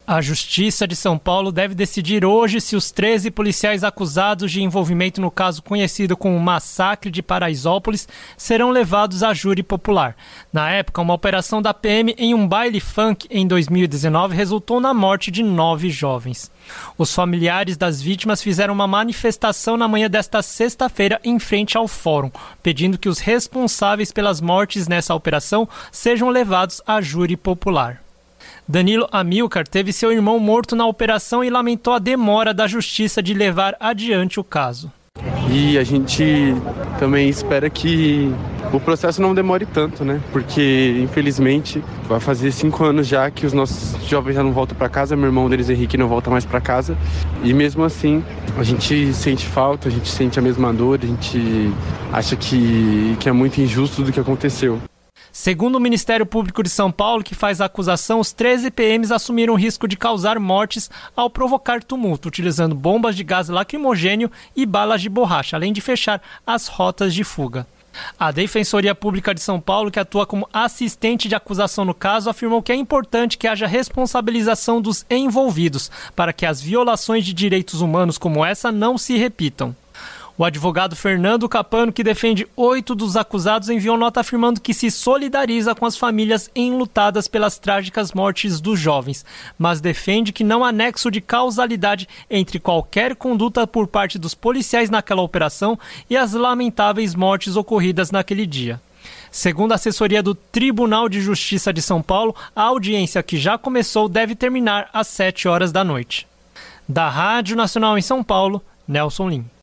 A Justiça de São Paulo deve decidir hoje se os 13 policiais acusados de envolvimento no caso conhecido como Massacre de Paraisópolis serão levados a júri popular. Na época, uma operação da PM em um baile funk em 2019 resultou na morte de 9 jovens. Os familiares das vítimas fizeram uma manifestação na manhã desta sexta-feira em frente ao fórum, pedindo que os responsáveis pelas mortes nessa operação sejam levados a júri popular. Danilo Amilcar teve seu irmão morto na operação e lamentou a demora da justiça de levar adiante o caso. E a gente também espera que o processo não demore tanto, né? Porque, infelizmente, vai fazer 5 anos já que os nossos jovens já não voltam para casa, meu irmão deles, Henrique, não volta mais para casa. E mesmo assim, a gente sente falta, a gente sente a mesma dor, a gente acha que é muito injusto tudo que aconteceu. Segundo o Ministério Público de São Paulo, que faz a acusação, os 13 PMs assumiram o risco de causar mortes ao provocar tumulto, utilizando bombas de gás lacrimogênio e balas de borracha, além de fechar as rotas de fuga. A Defensoria Pública de São Paulo, que atua como assistente de acusação no caso, afirmou que é importante que haja responsabilização dos envolvidos, para que as violações de direitos humanos como essa não se repitam. O advogado Fernando Capano, que defende 8 dos acusados, enviou nota afirmando que se solidariza com as famílias enlutadas pelas trágicas mortes dos jovens, mas defende que não há nexo de causalidade entre qualquer conduta por parte dos policiais naquela operação e as lamentáveis mortes ocorridas naquele dia. Segundo a assessoria do Tribunal de Justiça de São Paulo, a audiência que já começou deve terminar às 7 horas da noite. Da Rádio Nacional em São Paulo, Nelson Lim.